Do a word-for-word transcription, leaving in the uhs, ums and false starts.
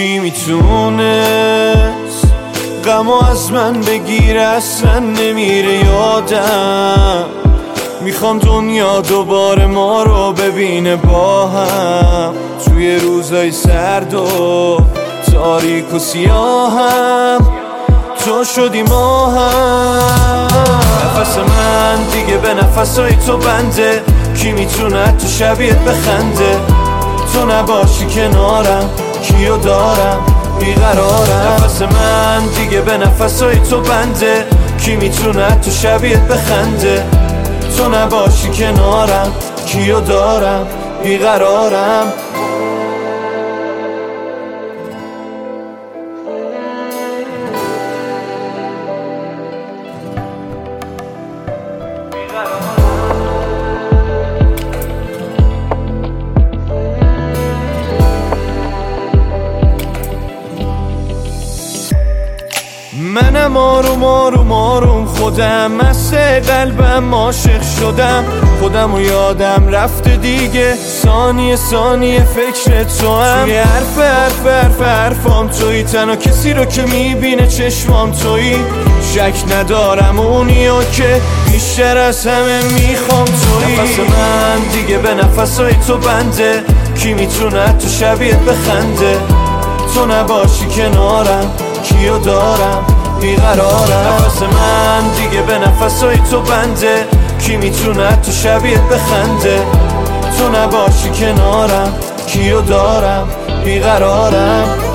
کی میتونست غمو از من بگیره، اصلا نمیره یادم. میخوام دنیا دوباره ما رو ببینه با هم، توی روزای سرد و تاریک و سیاهم تو شدی ما هم. نفس من دیگه به نفسای تو بنده، کی میتونه تو شبیهت بخنده؟ تو نباشی کنارم کیو دارم بیقرارم. نفس من دیگه به نفسای تو بنده، کی میتونه تو شبیهت بخنده؟ تو نباشی کنارم کیو دارم بیقرارم. منم آروم آروم آروم خودم مست قلبم عاشق شدم، خودم و یادم رفته دیگه، ثانیه ثانیه فکر تو هم. توی حرف حرف حرف حرفام توی، تنها کسی رو که میبینه چشمام توی. شک ندارم اونیو که بیشتر از همه میخوام توی. نفس من دیگه به نفسای تو بنده، کی میتونه تو شبیهت بخنده؟ تو نباشی کنارم کیو دارم بیقرارم. نفس من دیگه به نفسای تو بنده، کی میتونه تو شبیهت بخنده؟ تو نباشی کنارم کیو دارم بیقرارم.